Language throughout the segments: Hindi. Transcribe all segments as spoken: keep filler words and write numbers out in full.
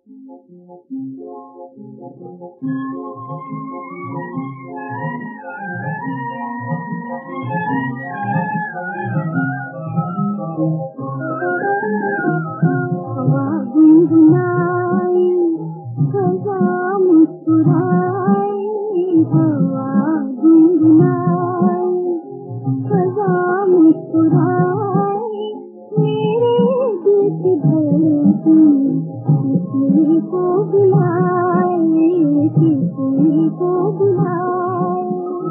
हवा गुनगुनाई, हवा मुस्कुराई, हवा गुनगुनाई, हवा मुस्कुराई, मेरे दिल की धड़कन किसी को बुलाए, किसी को बुलाए।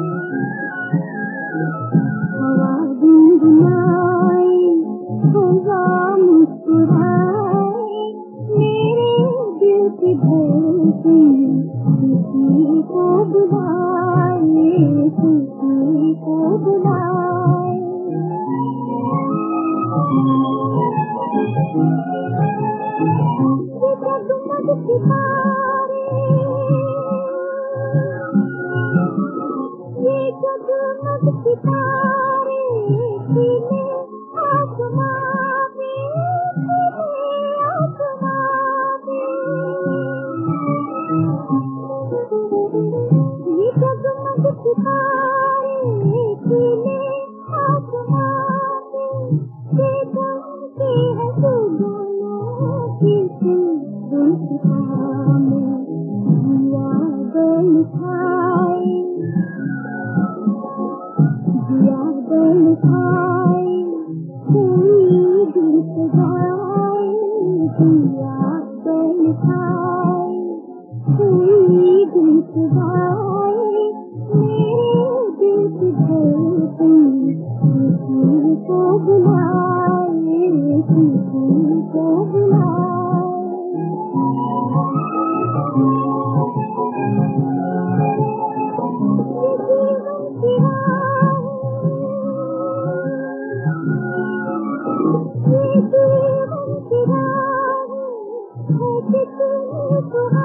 हवा गुनगुनाई, हवा मुस्कुराई, मेरे दिल की धड़कन किसी को बुलाए, किसी को बुलाए। ये जगमग सितारे, ये जगमग सितारे, खिले आसमां में, खिले आसमां में। ये जगमग सितारे, खिले आसमां में, चमके हैं सुगनों की गुलसितां में। जिया गल खाए, जिया गल खाए, कोई दिल सजाए, जिया गल खाए, कोई दिल सजाए, मेरे दिल की धड़कन किसी को बुलाए, किसी को बुलाए। ये जीवन की राह है, है कितनी